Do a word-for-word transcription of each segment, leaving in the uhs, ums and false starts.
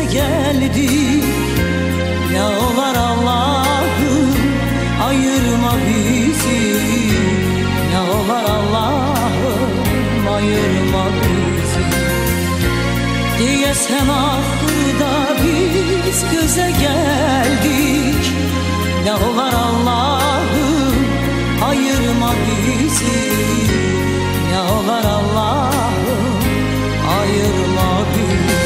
geldik. Ne olar Allah'ım ayırma bizi. Ne olar Allah'ım ayırma bizi. Diyesen ahırda biz göze geldik. Ne olar Allah'ım ayırma bizi. Ne olar Allah'ım ayırma bizi.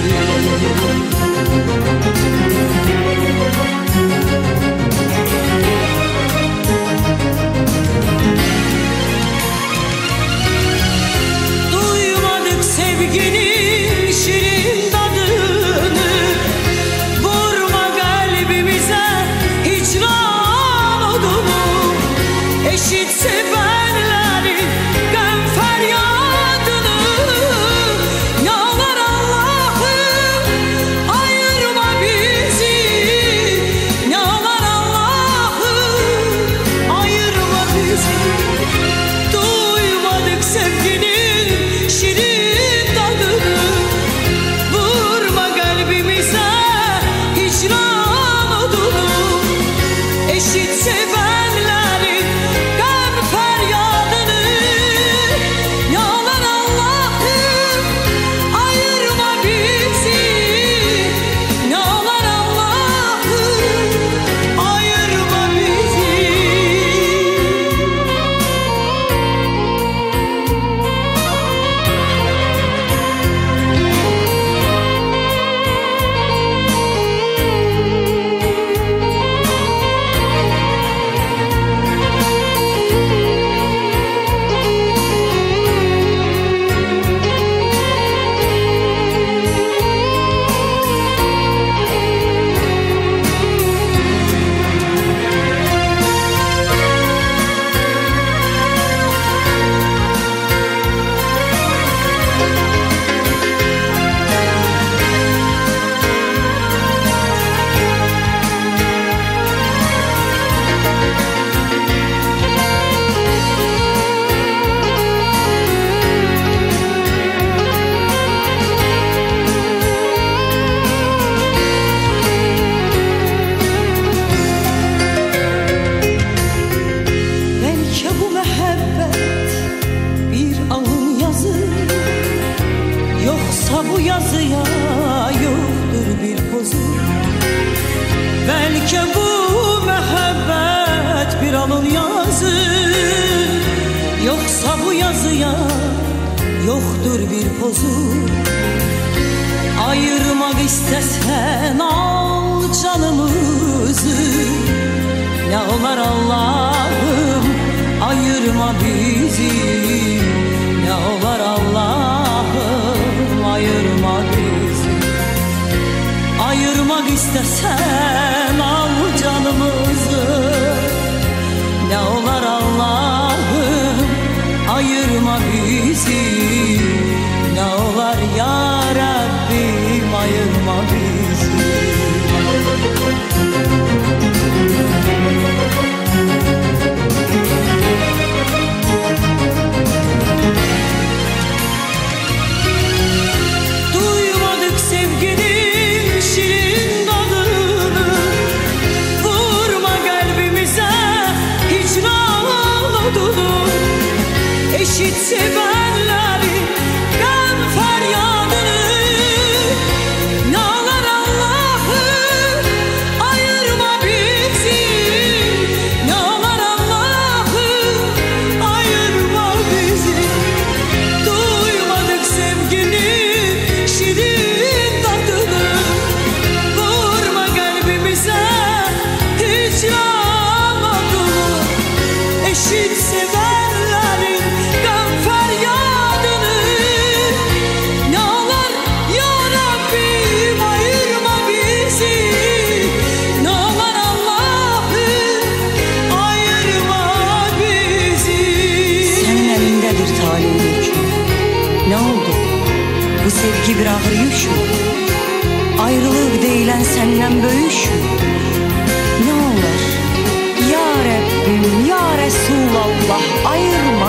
Duymadık sevginin şirin tadını. Vurma kalbimize hicran odunu. Eşit sevenlerin gam feryadını. Yalvar Allah'ım ayırma bizi. Yalvar Allah'ım ayırma bizi. Duymadık sevginin şirin tadını. Vurma kalbimize hicran odunu. Eşit sevenlerin gam feryadını. Yalvar Allah'ım ayırma bizi. Yalvar Allah'ım ayırma bizi. Belki bu mehabbet bir alın yazı. Yoksa bu yazıya yoktur bir pozu. Belki bu mehabbet bir alın yazı. Yoksa bu yazıya yoktur bir pozu. Ayırmak istesen al canımızı. Ne olar Allah'ım ayırma bizi. Ne olar Allah'ım ayırma bizi. Ayırmak istesen al canımızı. Ne olar Allah'ım ayırma bizi. Ne olar ya Rabbim ayırma bizi. Duymadık sevginin şirin tadını. Vurma kalbimize hicran odunu. Eşit sevenlerin gam feryadını. Ne olar Allah'ım ayırma bizi. Ne olar Allah'ım ayırma bizi. Duymadık sevginin şirin tadını. Vurma kalbimize hicran odunu. Eşit sevenlerin gam feryadını. Ne olar ya Rabbim ayırma bizi. Ne olar Allah'ım ayırma bizi. Senin elindedir talim hükmü. Ne oldu? Bu sevgi bir ağır yük mü? Ayrılık değilen senden böyüş mü? Ne olar ya Rabbim ya Resulallah ayırma